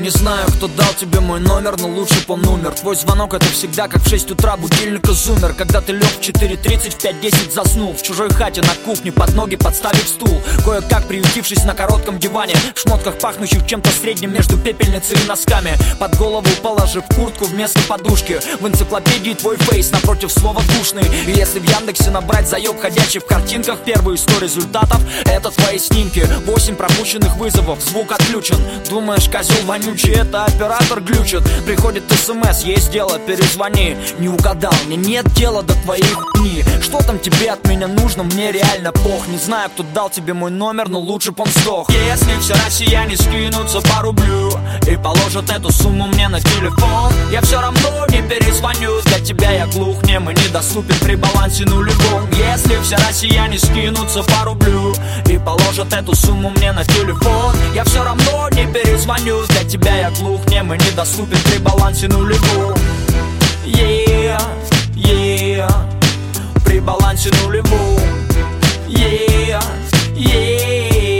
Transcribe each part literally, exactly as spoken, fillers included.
Не знаю, кто дал тебе мой номер, но лучше б он умер. Твой звонок — это всегда как в шесть утра будильника зумер. Когда ты лег в четыре тридцать, в пять десять заснул. В чужой хате на кухне под ноги подставив стул, кое-как приютившись на коротком диване, в шмотках, пахнущих чем-то средним между пепельницей и носками, под голову положив куртку вместо подушки. В энциклопедии твой фейс напротив слова душный. И если в Яндексе набрать заеб ходячий в картинках, первые сто результатов — это твои снимки. Восемь пропущенных вызовов, звук отключен. Думаешь, козел вонючий, это оператор глючит. Приходит смс, есть дело, перезвони. Не угадал, мне нет дела до твоей хуйни. Что там тебе от меня нужно, мне реально пох. Не знаю, кто дал тебе мой номер, но лучше б он сдох. Если все россияне скинутся по рублю и положат эту сумму мне на телефон, я все равно не перезвоню. Для тебя я глух, нем и недоступен при балансе нулевом. Если все россияне скинутся по рублю и положат эту сумму мне на телефон, я все равно не перезвоню. Для тебя я глух, нем и недоступен при балансе нулевом. Yeah, yeah, при балансе нулевом. Yeah, yeah.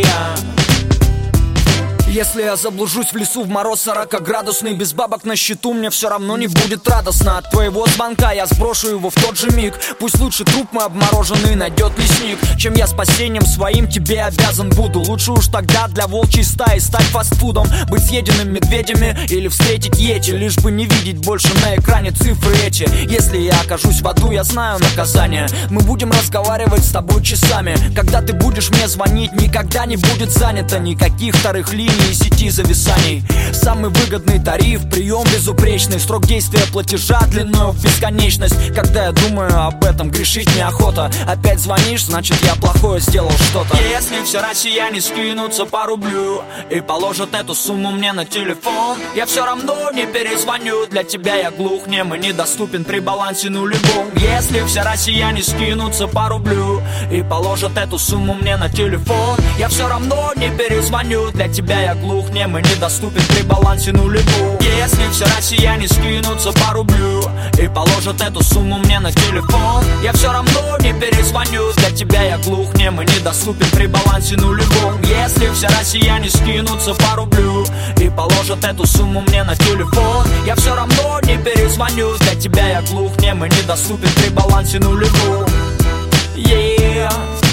Если я заблужусь в лесу в мороз сорокаградусный, без бабок на счету, мне все равно не будет радостно. От твоего звонка я сброшу его в тот же миг. Пусть лучше труп мой обмороженный найдет лесник, чем я спасением своим тебе обязан буду. Лучше уж тогда для волчьей стаи стать фастфудом, быть съеденным медведями или встретить йети, лишь бы не видеть больше на экране цифры эти. Если я окажусь в аду, я знаю наказание. Мы будем разговаривать с тобой часами. Когда ты будешь мне звонить, никогда не будет занято никаких вторых линий и сети зависаний. Самый выгодный тариф, прием безупречный, срок действия платежа длиною в бесконечность. Когда я думаю об этом, грешить неохота. Опять звонишь, значит я плохое сделал что-то. Если все россияне скинутся по рублю и положат эту сумму мне на телефон, я все равно не перезвоню. Для тебя я глух, нем и недоступен при балансе нулевом. Если все россияне скинутся по рублю и положат эту сумму мне на телефон, я все равно не перезвоню. Для тебя я глух, нем и недоступен при балансе нулевом. Если все россияне скинутся по рублю и положат эту сумму мне на телефон, я все равно не перезвоню. Для тебя я глух, нем и недоступен при балансе нулевом. Если все россияне скинутся по рублю и положат эту сумму мне на телефон, я все равно не перезвоню. Для тебя я глух, нем и недоступен при балансе нулевом. Yeah.